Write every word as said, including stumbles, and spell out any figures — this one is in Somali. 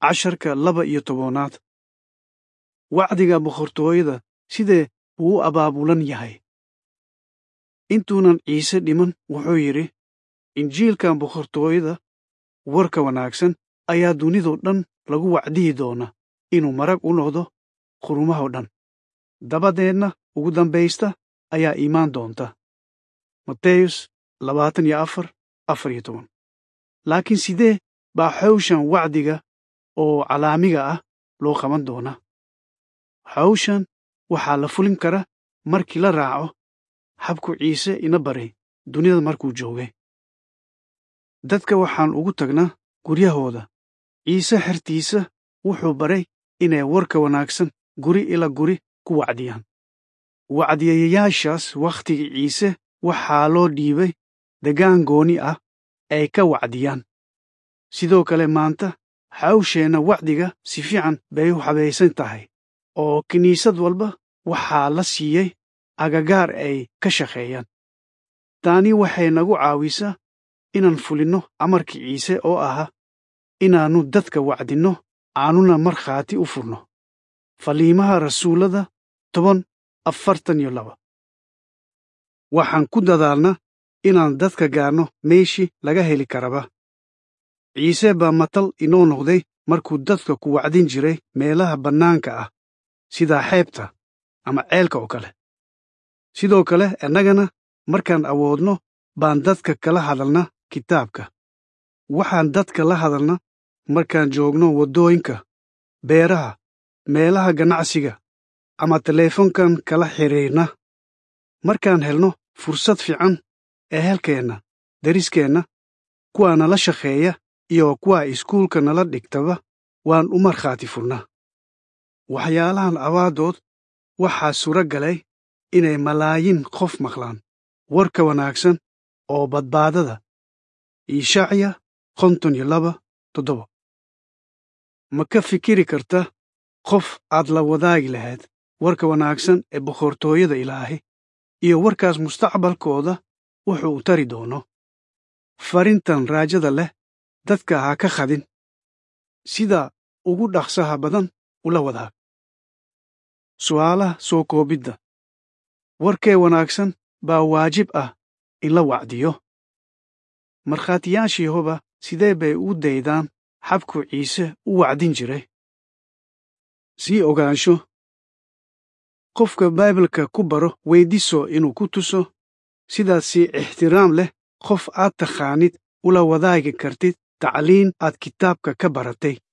casharka laba iyo tobanaad wacdiga boqortooyada sidee uu u abaabulan yahay intuunan ciise dhiman wuxuu yidhi injiilkan boqortooyada warka wanaagsan ayaa dunidoo dhan lagu wacdiyi doona inuu marag u noqdo qurumaha dhan dabadeedna ugu dambaysta ayaa iimaan doonta mateyos labaatan iyo afar afar iyo toban laakiin sidee baa hawshan wacdiga oo calaamiga ah loo qaban doonaa hawshan waxaa la fulin kara markii la raaco habku ciise ina baray dunida markuu joogay dadka waxaan ugu tagnaa guryahooda ciise xertiisa wuxuu baray inay warka wanaagsan guri ila guri ku wacdiyaan wacdiyayaashaas wakhtigii ciise waxaa loo dhiibay degaan gooni ah ay ka wacdiyaan sidoo kale maanta hawsheenna wacdiga si fiican bay u habaysan tahay oo kiniisad walba waxaa la siiyey agagaar ay ka shaqeeyaan taani waxay nagu caawisaa inaan fulinno amarkii ciise oo ahaa inaannu dadka wacdinno aanuna markhaati u furno faliimaha rasuullada toban afartan iyo laba waxaan ku dadaalnaa inaan dadka gaarno meeshii laga heli karaba ciise baa matal inoo noqday markuu dadka ku wacdin jiray meelaha bannaanka ah sida xeebta ama ceelka oo kale sidoo kale annagana markaan awoodno baan dadka kala hadalna kitaabka waxaan dadka la hadalna markaan joogno waddooyinka beeraha meelaha ganacsiga ama teleefonkan kala xiriirna markaan helno fursad fiican ehelkeenna deriskeenna kuwa nala shaqeeya iyo kuwa iskuulka nala dhigtaba waan u markhaati furnaa waxyaalahan awaadood waxaa suura galay inay malaayiin qof maqlaan warka wanaagsan oo badbaadada ishacya konton iyo laba toddoba ma ka fikiri karta qof aad la wadaagi lahayd warka wanaagsan ee boqortooyada ilaahay iyo warkaas mustaqbalkooda wuxuu u tari doono farintan raajada leh dadka ha ka khadin sida ugu dhaqsaha badan ula wadaag su'aalaha soo koobidda warkee wanaagsan baa waajib ah in la wacdiyo markhaatiyaashii hoba sidee bay u daydaan habku ciise u wacdin jiray sii ogaansho qofka baibalka ku baro weydiiso inuu ku tuso sidaas si ixtiraam leh qof aad taqaanid ula wadaagi kartid tacliin aad kitaabka ka baratay